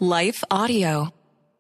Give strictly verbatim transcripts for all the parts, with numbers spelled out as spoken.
Life Audio.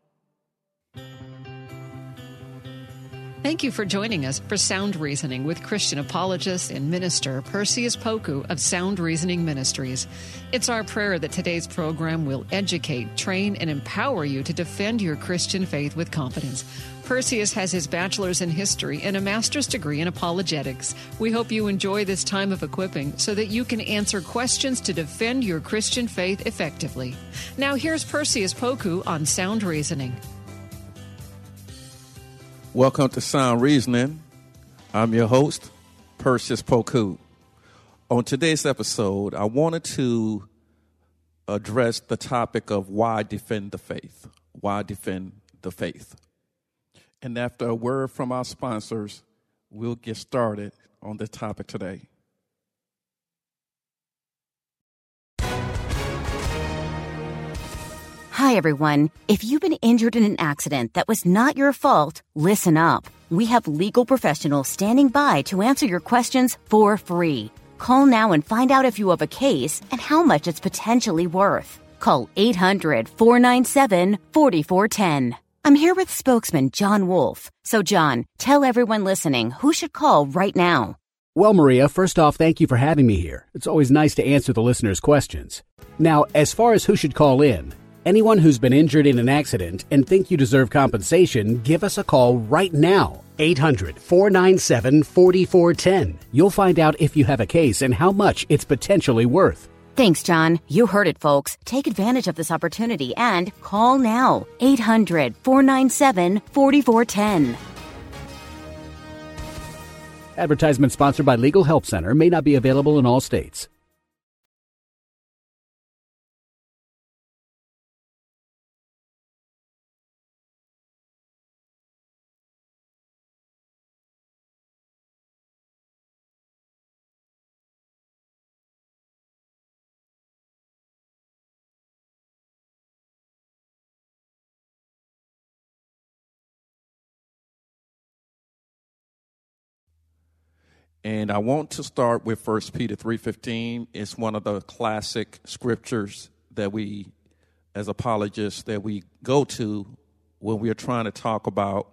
Thank you for joining us for Sound Reasoning with Christian apologist and minister Perseus Poku of Sound Reasoning Ministries. It's our prayer that today's program will educate, train, and empower you to defend your Christian faith with confidence. Perseus has his bachelor's in history and a master's degree in apologetics. We hope you enjoy this time of equipping so that you can answer questions to defend your Christian faith effectively. Now here's Perseus Poku on Sound Reasoning. Welcome to Sound Reasoning. I'm your host, Perseus Poku. On today's episode, I wanted to address the topic of why defend the faith. Why defend the faith? And after a word from our sponsors, we'll get started on the topic today. Hi, everyone. If you've been injured in an accident that was not your fault, listen up. We have legal professionals standing by to answer your questions for free. Call now and find out if you have a case and how much it's potentially worth. Call eight hundred, four nine seven, four four one zero. I'm here with spokesman John Wolf. So, John, tell everyone listening who should call right now. Well, Maria, first off, thank you for having me here. It's always nice to answer the listeners' questions. Now, as far as who should call in, anyone who's been injured in an accident and think you deserve compensation, give us a call right now. eight hundred, four nine seven, four four one zero. You'll find out if you have a case and how much it's potentially worth. Thanks, John. You heard it, folks. Take advantage of this opportunity and call now. eight hundred, four nine seven, four four one zero. Advertisement sponsored by Legal Help Center. May not be available in all states. And I want to start with First Peter three fifteen. It's one of the classic scriptures that we, as apologists, that we go to when we are trying to talk about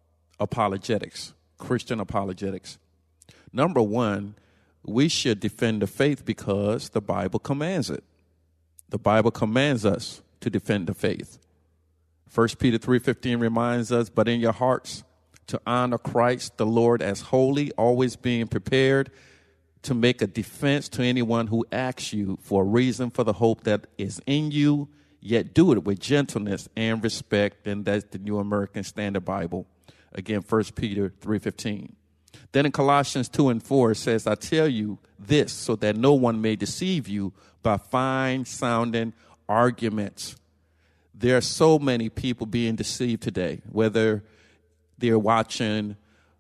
apologetics, Christian apologetics. Number one, we should defend the faith because the Bible commands it. The Bible commands us to defend the faith. First Peter three fifteen reminds us, but in your hearts, to honor Christ the Lord as holy, always being prepared to make a defense to anyone who asks you for a reason for the hope that is in you, yet do it with gentleness and respect. And that's the New American Standard Bible. Again, First Peter three fifteen. Then in Colossians two and four, it says, I tell you this so that no one may deceive you by fine-sounding arguments. There are so many people being deceived today, whether they're watching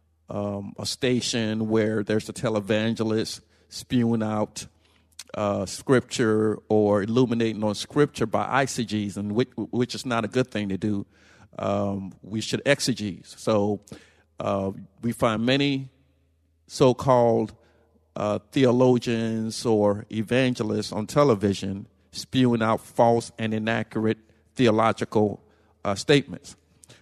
um, a station where there's a televangelist spewing out uh, scripture or illuminating on scripture by eisegesis, and which, which is not a good thing to do. Um, we should exegese. So uh, we find many so-called uh, theologians or evangelists on television spewing out false and inaccurate theological uh, statements.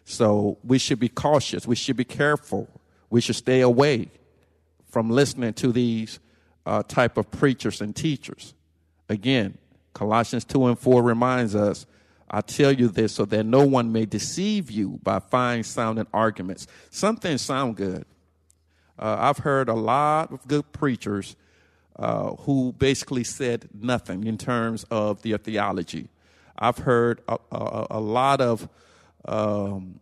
So we should be cautious. We should be careful. We should stay away from listening to these uh, type of preachers and teachers. Again, Colossians two and four reminds us, I tell you this so that no one may deceive you by fine-sounding arguments. Some things sound good. Uh, I've heard a lot of good preachers uh, who basically said nothing in terms of their theology. I've heard a, a, a lot of Um,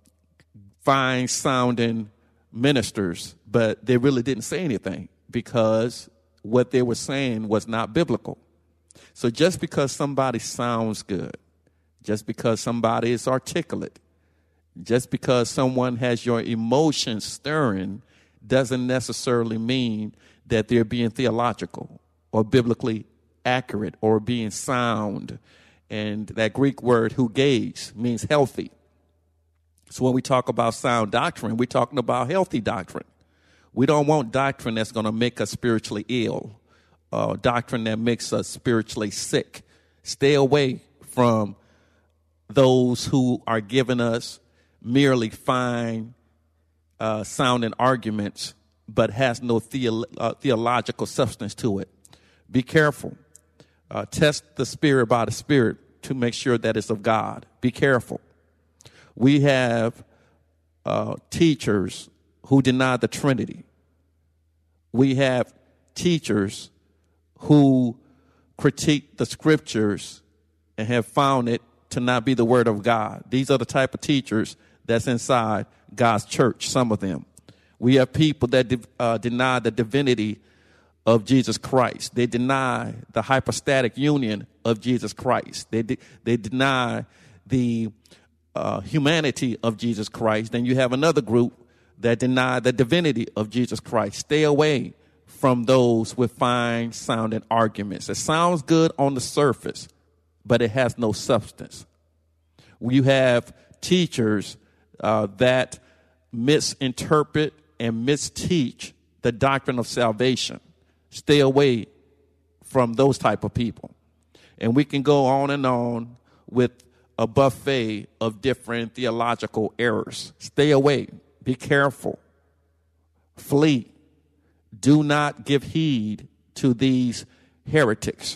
fine-sounding ministers, but they really didn't say anything because what they were saying was not biblical. So just because somebody sounds good, just because somebody is articulate, just because someone has your emotions stirring, doesn't necessarily mean that they're being theological or biblically accurate or being sound. And that Greek word hugeis means healthy. So when we talk about sound doctrine, we're talking about healthy doctrine. We don't want doctrine that's going to make us spiritually ill, uh, doctrine that makes us spiritually sick. Stay away from those who are giving us merely fine uh, sounding arguments, but has no theo- uh, theological substance to it. Be careful. Uh, test the spirit by the spirit to make sure that it's of God. Be careful. We have uh, teachers who deny the Trinity. We have teachers who critique the scriptures and have found it to not be the word of God. These are the type of teachers that's inside God's church, some of them. We have people that de- uh, deny the divinity of Jesus Christ. They deny the hypostatic union of Jesus Christ. They de- they deny the uh, humanity of Jesus Christ. Then you have another group that deny the divinity of Jesus Christ. Stay away from those with fine sounding arguments. It sounds good on the surface, but it has no substance. You have teachers uh, that misinterpret and misteach the doctrine of salvation. Stay away from those type of people. And we can go on and on with a buffet of different theological errors. Stay away. Be careful. Flee. Do not give heed to these heretics.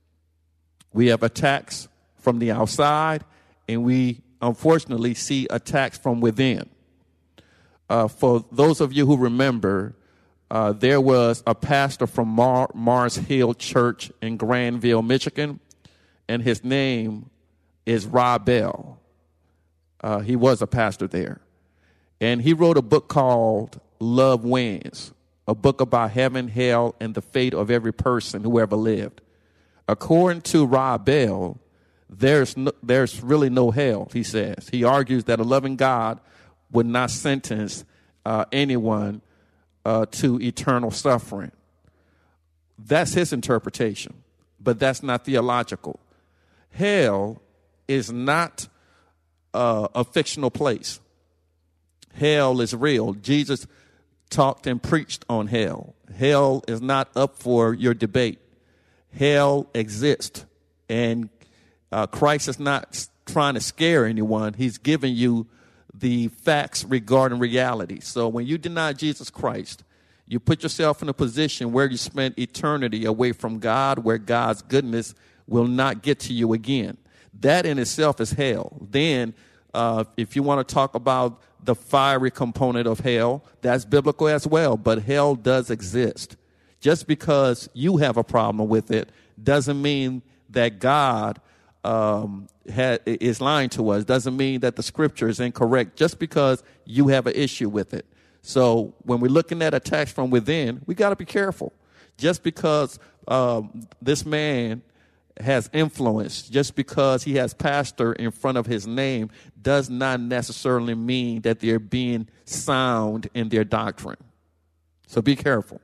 We have attacks from the outside, and we unfortunately see attacks from within. Uh, for those of you who remember, uh, there was a pastor from Mar- Mars Hill Church in Granville, Michigan, and his name is Rob Bell. Uh, he was a pastor there. And he wrote a book called Love Wins, a book about heaven, hell, and the fate of every person who ever lived. According to Rob Bell, there's no, there's really no hell, he says. He argues that a loving God would not sentence uh, anyone uh, to eternal suffering. That's his interpretation, but that's not theological. Hell is not uh, a fictional place. Hell is real. Jesus talked and preached on hell. Hell is not up for your debate. Hell exists, and uh, Christ is not trying to scare anyone. He's giving you the facts regarding reality. So when you deny Jesus Christ, you put yourself in a position where you spend eternity away from God, where God's goodness will not get to you again. That in itself is hell. Then uh, if you want to talk about the fiery component of hell, that's biblical as well. But hell does exist. Just because you have a problem with it doesn't mean that God um, ha- is lying to us. Doesn't mean that the scripture is incorrect just because you have an issue with it. So when we're looking at attacks from within, we got to be careful. Just because um, this man has influence, just because he has pastor in front of his name, does not necessarily mean that they're being sound in their doctrine. So be careful.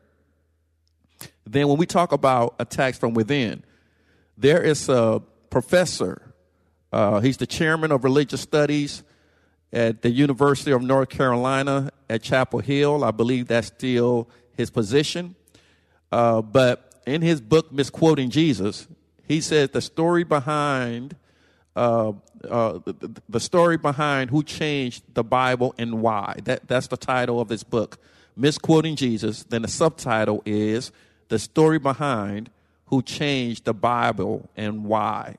Then when we talk about attacks from within, there is a professor. Uh, he's the chairman of religious studies at the University of North Carolina at Chapel Hill. I believe that's still his position. Uh, but in his book, Misquoting Jesus, he says the story behind uh, uh, the, the story behind who changed the Bible and why. That that's the title of this book, Misquoting Jesus. Then the subtitle is The Story Behind Who Changed the Bible and Why.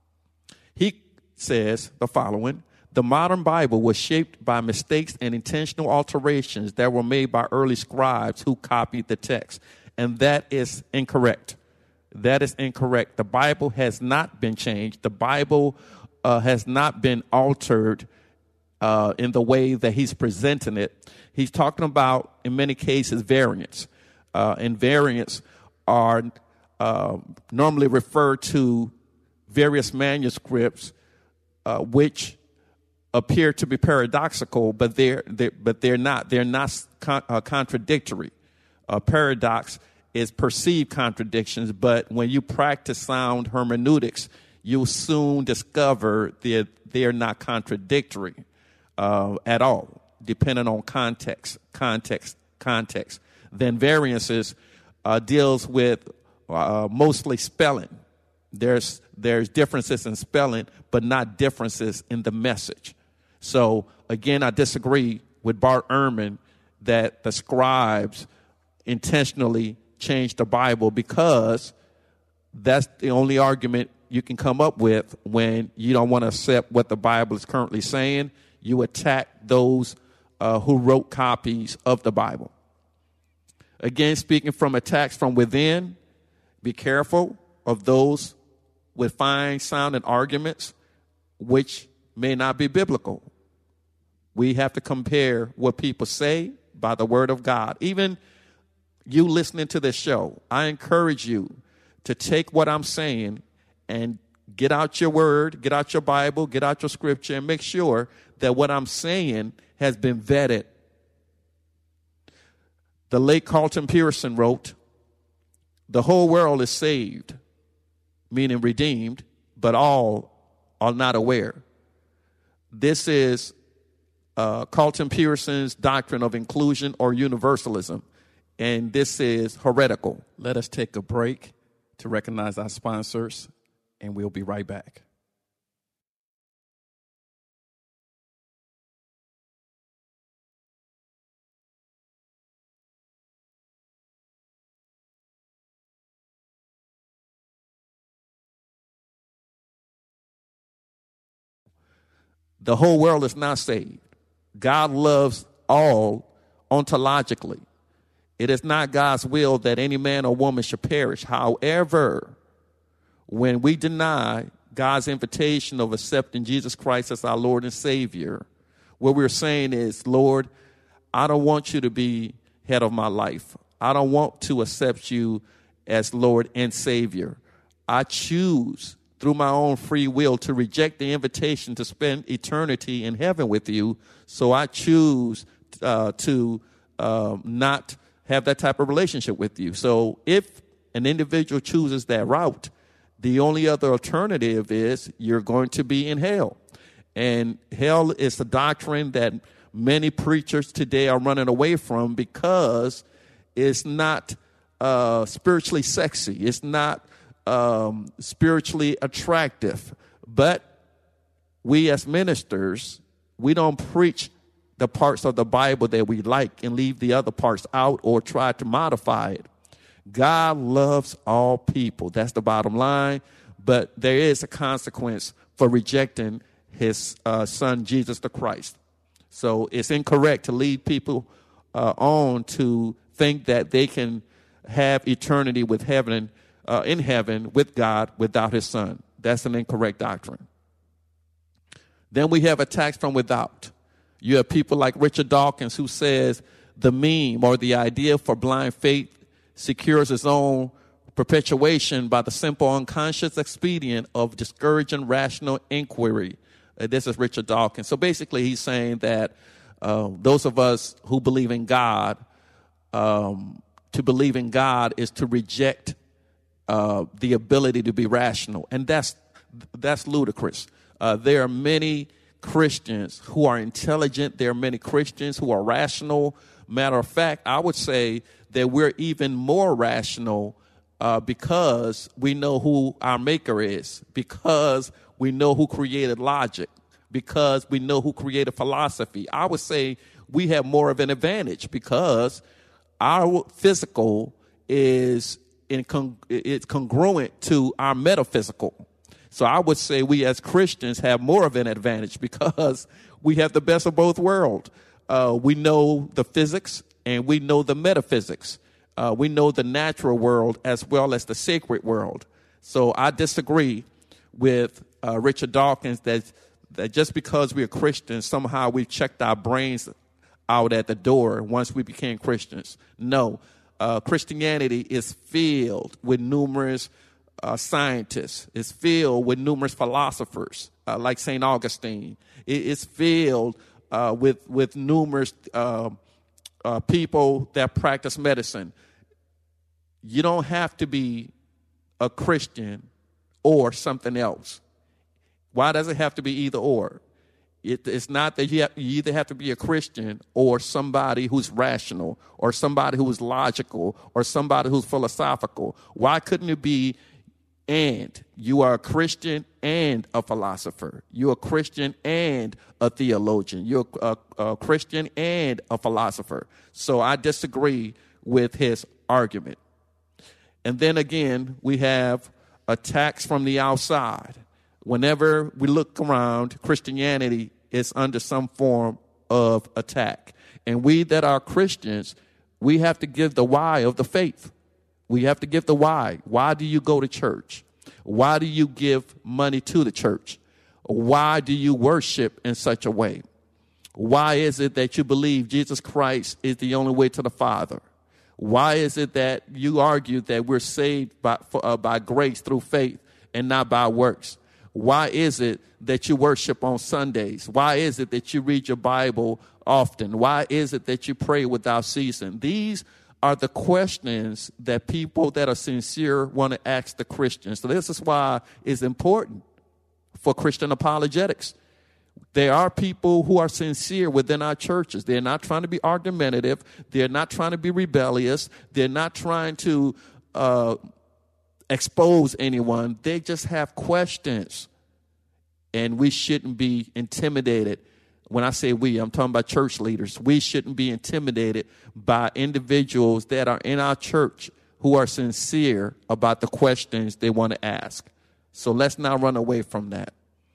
He says the following: the modern Bible was shaped by mistakes and intentional alterations that were made by early scribes who copied the text. And that is incorrect. That is incorrect. The Bible has not been changed. The Bible uh, has not been altered uh, in the way that he's presenting it. He's talking about, in many cases, variants. Uh, and variants are uh, normally referred to various manuscripts uh, which appear to be paradoxical, but they're, they're but they're not. They're not con- uh, contradictory. Uh, paradox is perceived contradictions, but when you practice sound hermeneutics, you'll soon discover that they're not contradictory uh, at all, depending on context, context, context. Then variances uh, deals with uh, mostly spelling. There's there's differences in spelling, but not differences in the message. So, again, I disagree with Bart Ehrman that the scribes intentionally changed the Bible, because that's the only argument you can come up with when you don't want to accept what the Bible is currently saying. You attack those uh, who wrote copies of the Bible. Again, speaking from attacks from within, be careful of those with fine-sounding arguments which may not be biblical. We have to compare what people say by the word of God. Even you listening to this show, I encourage you to take what I'm saying and get out your word, get out your Bible, get out your scripture, and make sure that what I'm saying has been vetted. The late Carlton Pearson wrote, "The whole world is saved," meaning redeemed, "but all are not aware." This is uh, Carlton Pearson's doctrine of inclusion or universalism, and this is heretical. Let us take a break to recognize our sponsors, and we'll be right back. The whole world is not saved. God loves all ontologically. It is not God's will that any man or woman should perish. However, when we deny God's invitation of accepting Jesus Christ as our Lord and Savior, what we're saying is, Lord, I don't want you to be head of my life. I don't want to accept you as Lord and Savior. I choose through my own free will to reject the invitation to spend eternity in heaven with you. So I choose uh, to uh, not have that type of relationship with you. So if an individual chooses that route, the only other alternative is you're going to be in hell. And hell is a doctrine that many preachers today are running away from, because it's not uh, spiritually sexy. It's not um, spiritually attractive. But we as ministers, we don't preach the parts of the Bible that we like and leave the other parts out or try to modify it. God loves all people. That's the bottom line. But there is a consequence for rejecting his uh, son, Jesus the Christ. So it's incorrect to lead people uh, on to think that they can have eternity with heaven, uh, in heaven with God without his son. That's an incorrect doctrine. Then we have attacks from without. You have people like Richard Dawkins, who says the meme or the idea for blind faith secures its own perpetuation by the simple unconscious expedient of discouraging rational inquiry. Uh, this is Richard Dawkins. So basically he's saying that uh, those of us who believe in God, um, to believe in God is to reject uh, the ability to be rational. And that's that's ludicrous. Uh, there are many Christians who are intelligent. There are many Christians who are rational. Matter of fact, I would say that we're even more rational uh, because we know who our maker is, because we know who created logic, because we know who created philosophy. I would say we have more of an advantage because our physical is in con- it's congruent to our metaphysical. So I would say we as Christians have more of an advantage because we have the best of both worlds. Uh, we know the physics and we know the metaphysics. Uh, we know the natural world as well as the sacred world. So I disagree with uh, Richard Dawkins that, that just because we're Christians, somehow we've checked our brains out at the door once we became Christians. No, uh, Christianity is filled with numerous Uh, scientists. It's filled with numerous philosophers, uh, like Saint Augustine. It, it's filled uh, with with numerous uh, uh, people that practice medicine. You don't have to be a Christian or something else. Why does it have to be either or? It, it's not that you, have, you either have to be a Christian or somebody who's rational or somebody who is logical or somebody who's philosophical. Why couldn't it be and you are a Christian and a philosopher. You're a Christian and a theologian. You're a, a Christian and a philosopher. So I disagree with his argument. And then again, we have attacks from the outside. Whenever we look around, Christianity is under some form of attack. And we that are Christians, we have to give the why of the faith. We have to give the why. Why do you go to church? Why do you give money to the church? Why do you worship in such a way? Why is it that you believe Jesus Christ is the only way to the Father? Why is it that you argue that we're saved by, for, uh, by grace through faith and not by works? Why is it that you worship on Sundays? Why is it that you read your Bible often? Why is it that you pray without ceasing? These are the questions that people that are sincere want to ask the Christians. So this is why it's important for Christian apologetics. There are people who are sincere within our churches. They're not trying to be argumentative. They're not trying to be rebellious. They're not trying to uh, expose anyone. They just have questions. And we shouldn't be intimidated. When I say we, I'm talking about church leaders. We shouldn't be intimidated by individuals that are in our church who are sincere about the questions they want to ask. So let's not run away from that.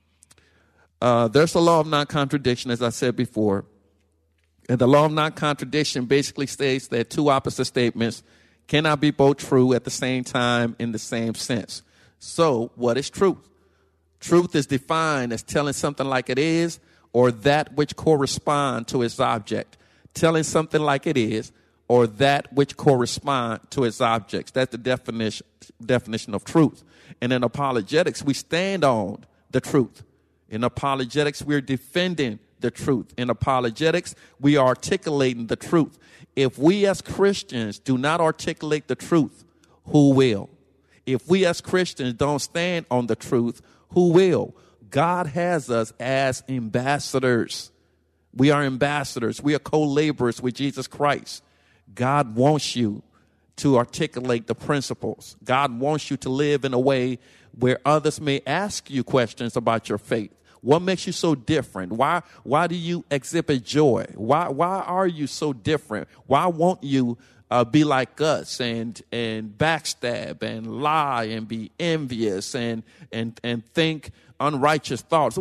Uh, there's a law of non-contradiction, as I said before. And the law of non-contradiction basically states that two opposite statements cannot be both true at the same time in the same sense. So what is truth? Truth is defined as telling something like it is, or that which correspond to its object. Telling something like it is, or that which correspond to its objects. That's the definition definition of truth. And in apologetics, we stand on the truth. In apologetics, we're defending the truth. In apologetics, we are articulating the truth. If we as Christians do not articulate the truth, who will? If we as Christians don't stand on the truth, who will? God has us as ambassadors. We are ambassadors. We are co-laborers with Jesus Christ. God wants you to articulate the principles. God wants you to live in a way where others may ask you questions about your faith. What makes you so different? Why, why do you exhibit joy? Why, why are you so different? Why won't you uh, be like us and, and backstab and lie and be envious and, and, and think unrighteous thoughts?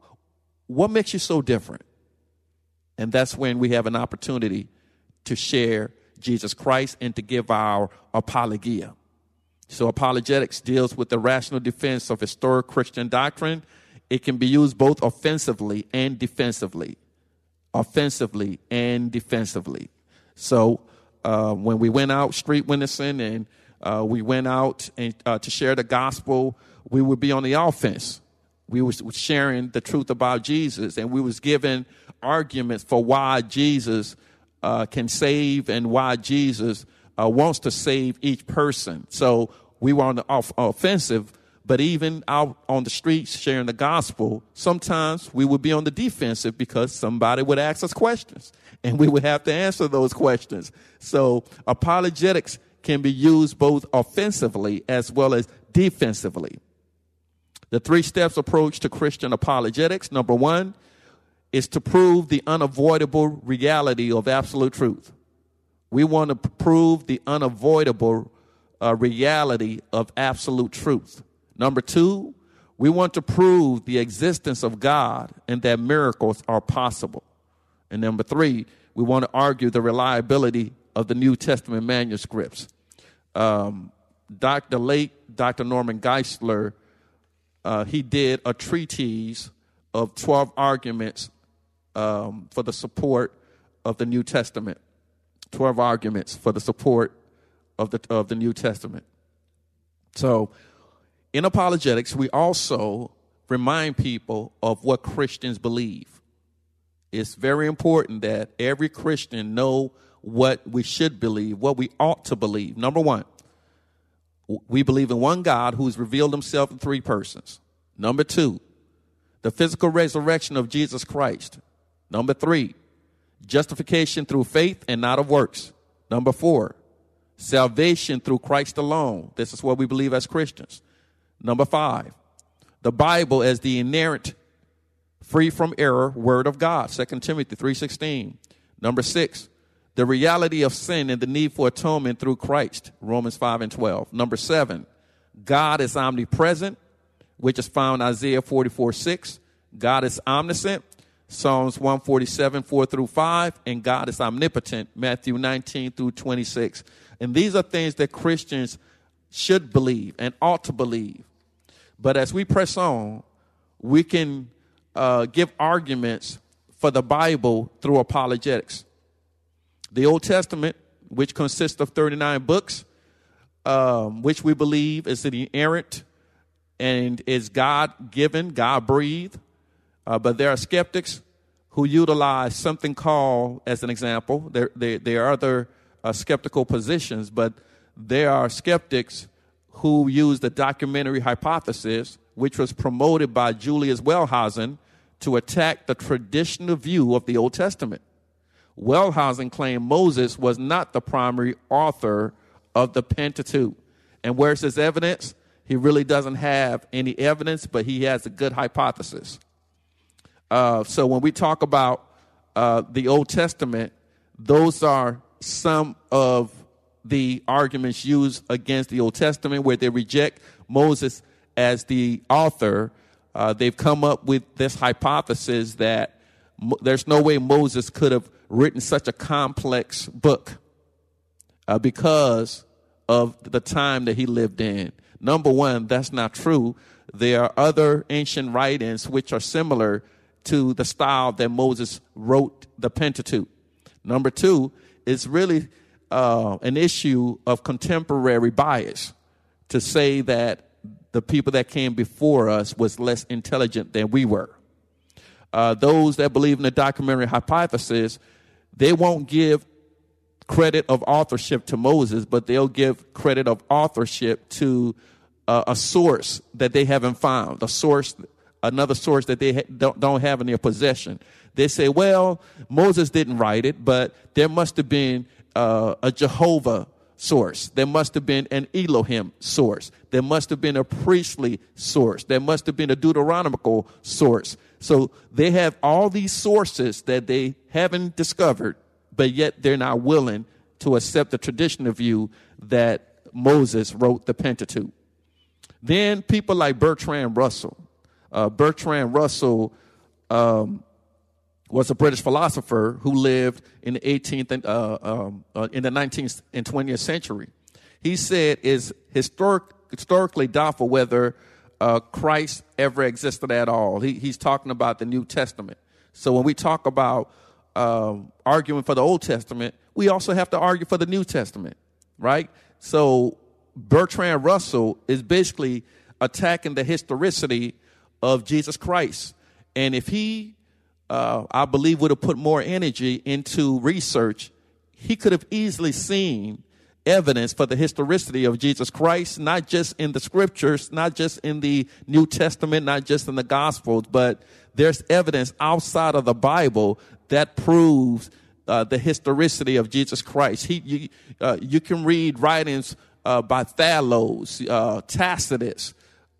What makes you so different? And that's when we have an opportunity to share Jesus Christ and to give our apologia. So apologetics deals with the rational defense of historic Christian doctrine. It can be used both offensively and defensively. Offensively and defensively. So uh, when we went out street witnessing and uh, we went out and, uh, to share the gospel, we would be on the offense. We was sharing the truth about Jesus, and we was giving arguments for why Jesus uh, can save and why Jesus uh, wants to save each person. So we were on the off- offensive, but even out on the streets sharing the gospel, sometimes we would be on the defensive because somebody would ask us questions, and we would have to answer those questions. So apologetics can be used both offensively as well as defensively. The three steps approach to Christian apologetics. Number one is to prove the unavoidable reality of absolute truth. We want to prove the unavoidable uh, reality of absolute truth. Number two, we want to prove the existence of God and that miracles are possible. And number three, we want to argue the reliability of the New Testament manuscripts. Um, Doctor late Doctor Norman Geisler, uh, he did a treatise of twelve arguments um, for the support of the New Testament. twelve arguments for the support of the of the New Testament. So, in apologetics, we also remind people of what Christians believe. It's very important that every Christian know what we should believe, what we ought to believe. Number one, we believe in one God who's revealed himself in three persons. Number two, the physical resurrection of Jesus Christ. Number three, justification through faith and not of works. Number four, salvation through Christ alone. This is what we believe as Christians. Number five, the Bible as the inerrant, free from error word of God, Second Timothy three sixteen. Number six, the reality of sin and the need for atonement through Christ, Romans five and twelve. Number seven, God is omnipresent, which is found in Isaiah forty-four six. God is omniscient, Psalms one forty-seven, four through five. And God is omnipotent, Matthew nineteen through twenty-six. And these are things that Christians should believe and ought to believe. But as we press on, we can uh, give arguments for the Bible through apologetics. The Old Testament, which consists of thirty-nine books, um, which we believe is the inerrant and is God-given, God-breathed. Uh, but there are skeptics who utilize something called, as an example, there, there, there are other uh, skeptical positions, but there are skeptics who use the documentary hypothesis, which was promoted by Julius Wellhausen, to attack the traditional view of the Old Testament. Wellhausen claimed Moses was not the primary author of the Pentateuch. And where's his evidence? He really doesn't have any evidence, but he has a good hypothesis. Uh, so when we talk about uh, the Old Testament, those are some of the arguments used against the Old Testament where they reject Moses as the author. Uh, they've come up with this hypothesis that mo- there's no way Moses could have written such a complex book uh, because of the time that he lived in. Number one, that's not true. There are other ancient writings which are similar to the style that Moses wrote the Pentateuch. Number two, it's really uh, an issue of contemporary bias to say that the people that came before us was less intelligent than we were. Uh, those that believe in the documentary hypothesis, they won't give credit of authorship to Moses, but they'll give credit of authorship to uh, a source that they haven't found, a source, another source that they ha- don't, don't have in their possession. They say, well, Moses didn't write it, but there must have been uh, a Jehovah source. There must have been an Elohim source. There must have been a priestly source. There must have been a Deuteronomical source. So they have all these sources that they haven't discovered, but yet they're not willing to accept the traditional view that Moses wrote the Pentateuch. Then people like Bertrand Russell. Uh, Bertrand Russell um, was a British philosopher who lived in the eighteenth and uh, um, uh, in the nineteenth and twentieth century. He said it's historic, historically doubtful whether uh, Christ ever existed at all. He, he's talking about the New Testament. So when we talk about um, arguing for the Old Testament, we also have to argue for the New Testament, right? So Bertrand Russell is basically attacking the historicity of Jesus Christ. And if he, uh, I believe, would have put more energy into research, he could have easily seen evidence for the historicity of Jesus Christ, not just in the scriptures, not just in the New Testament, not just in the Gospels, but there's evidence outside of the Bible that proves uh, the historicity of Jesus Christ. He, you, uh, you can read writings uh, by Thales, uh, Tacitus,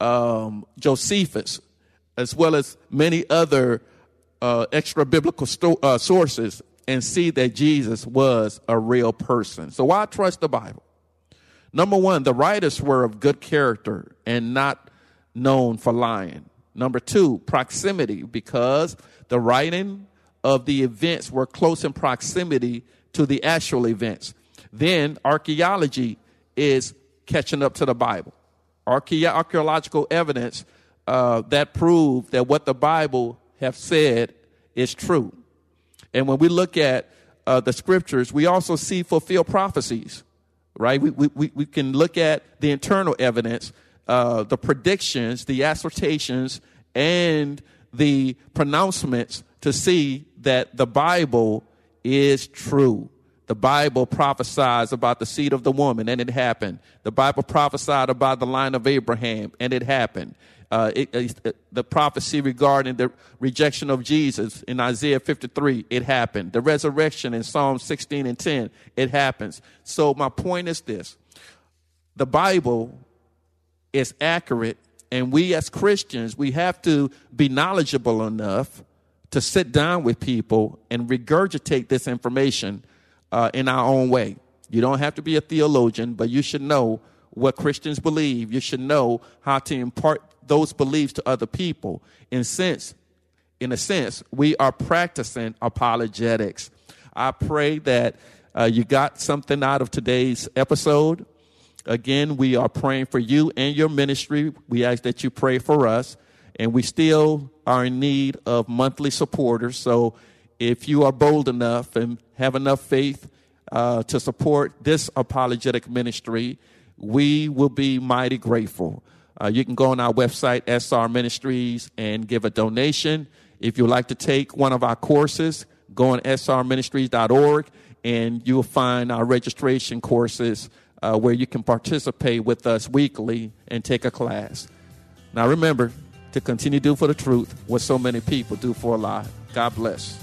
um, Josephus, as well as many other uh, extra biblical sto- uh, sources, and see that Jesus was a real person. So why trust the Bible? Number one, the writers were of good character and not known for lying. Number two, proximity, because the writing of the events were close in proximity to the actual events. Then archaeology is catching up to the Bible. Archae- archaeological evidence uh, that prove that what the Bible have said is true. And when we look at uh, the scriptures, we also see fulfilled prophecies, right? We, we, we can look at the internal evidence, uh, the predictions, the assertions, and the pronouncements to see that the Bible is true. The Bible prophesies about the seed of the woman, and it happened. The Bible prophesied about the line of Abraham, and it happened. Uh, it, it, the prophecy regarding the rejection of Jesus in Isaiah fifty-three, it happened. The resurrection in Psalm sixteen and ten, it happens. So my point is this. The Bible is accurate And we as Christians, we have to be knowledgeable enough to sit down with people and regurgitate this information uh, in our own way. You don't have to be a theologian, but you should know what Christians believe. You should know how to impart those beliefs to other people. In sense, in a sense, we are practicing apologetics. I pray that uh, you got something out of today's episode. Again, we are praying for you and your ministry. We ask that you pray for us. And we still are in need of monthly supporters. So if you are bold enough and have enough faith uh, to support this apologetic ministry, we will be mighty grateful. Uh, you can go on our website, S R Ministries, and give a donation. If you'd like to take one of our courses, go on S R ministries dot org, and you'll find our registration courses uh, where you can participate with us weekly and take a class. Now remember, to continue to do for the truth what so many people do for a lie. God bless.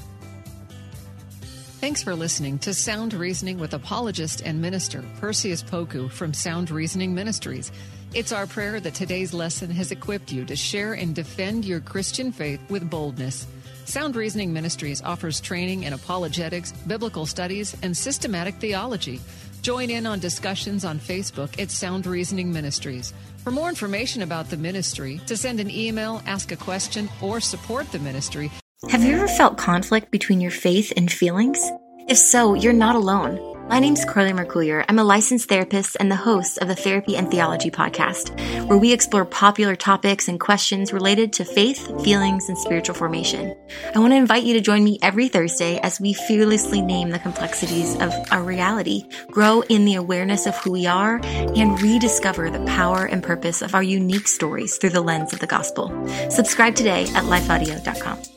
Thanks for listening to Sound Reasoning with apologist and minister Perseus Poku from Sound Reasoning Ministries. It's our prayer that today's lesson has equipped you to share and defend your Christian faith with boldness. Sound Reasoning Ministries offers training in apologetics, biblical studies, and systematic theology. Join in on discussions on Facebook at Sound Reasoning Ministries. For more information about the ministry, to send an email, ask a question, or support the ministry. Have you ever felt conflict between your faith and feelings? If so, you're not alone. My name's Carly Mercoulier. I'm a licensed therapist and the host of the Therapy and Theology podcast, where we explore popular topics and questions related to faith, feelings, and spiritual formation. I want to invite you to join me every Thursday as we fearlessly name the complexities of our reality, grow in the awareness of who we are, and rediscover the power and purpose of our unique stories through the lens of the gospel. Subscribe today at life audio dot com.